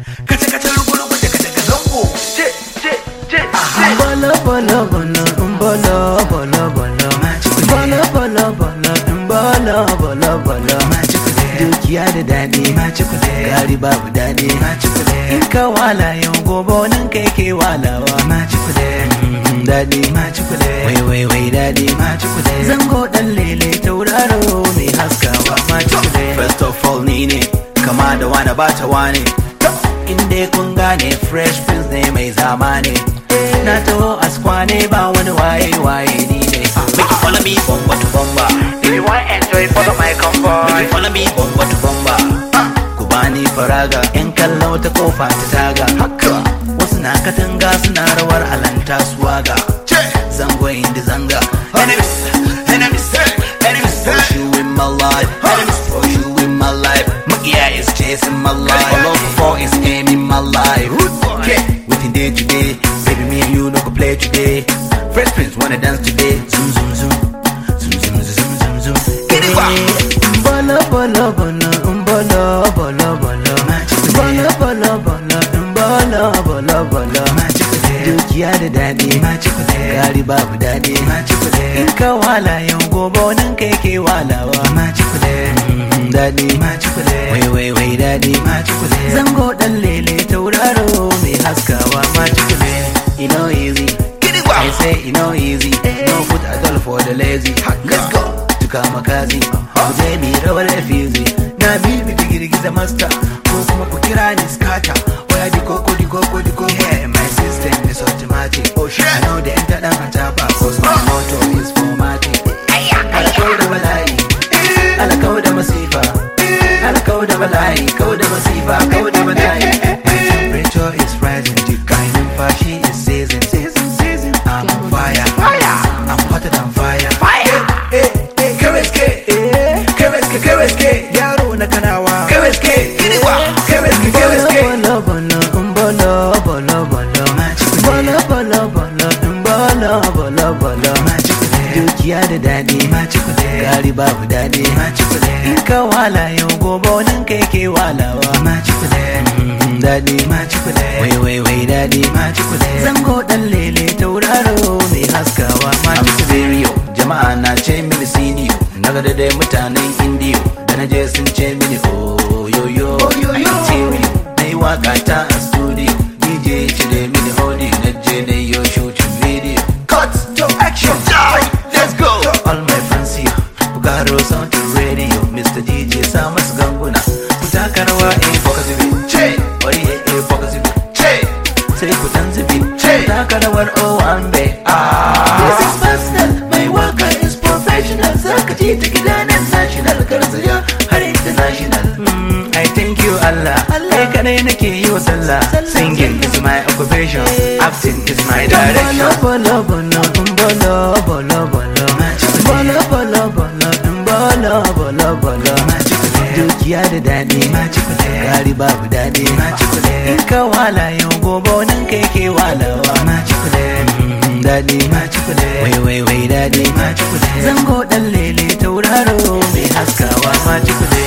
kace kace rugu da kace ka zango je bala bala bala bala bala bala bala bala bala bala bala dukiya da daɗi gari babu daɗi in ka wala yau gobe nan kai ke walawa daɗi wai daɗi zango ɗan lele tauraro mai haskawa first of all ni ne kama da wani bata wane inda kun gane fresh prince ne mai zamane na taho askwane ba wani waye ni ne make you follow me bomba to bomba if you want enjoy follow my comfort make you follow me bomba to bomba ku bani faraga yan kallo ta kofa ta taga haka wasu na katanga suna rawar alanta suwaga zango inda zanga enemies push you in my life enemies push you in my life Magia is chasing my life all over for is aiming my life within day to day baby me and you no go play today fresh prince wanna dance today zoom zoom zoom zoom zoom zoom zoom zoom get it back bala bala bala bala bala bala bala bala bala dukiya da daɗi gari babu daɗi in ka wala yau gobe nan kai ke walawa daɗi wai daɗi zango ɗan lele tauraro mai haskawa you know easy I say you know easy no put a doll for the lazy let's go tuka makazi ku je mi rawar efizi na bibi ta girgiza master ko kuma ku kira ni scatter waya diko yeah my system is automatic oh shit I know the enter dan ataba cause my motto is formatic ala kauda bala'i ala kauda masifa ala kauda bala'i kauda masifa kauda bala'i my temperature is rising jikai numfashi is season I'm on fire I'm hotter than fire KWSK yaro na kanawa KWSK dukiya da daɗi gari babu daɗi in ka wala yau gobe nan kai ke walawa daɗi wai daɗi zango ɗan lele tauraro mai haskawa stereo jama'a na ce mini senior na ga dai mutanen indiyo da na je sun ce mini oyoyo na yi waka ta a studio DJ cire mini audio na je na yi shooting video cut to action let's go all my friends here bugaro sound to radio Mr. DJ sa masu ganguna ku taka rawa focus it bari focus it sai ku dan zubi ku taka rawar owambe this is personal my waka is professional zaka ji ta gidanen national garzaya har international I thank you Allah kai kadai nake yi wa sallah singing is my occupation acting is my direction dukiya da daɗi gari babu daɗi in ka wala yau gobe nan kai ke walawa daɗi wai daɗi zango ɗan lele tauraro mai haskawa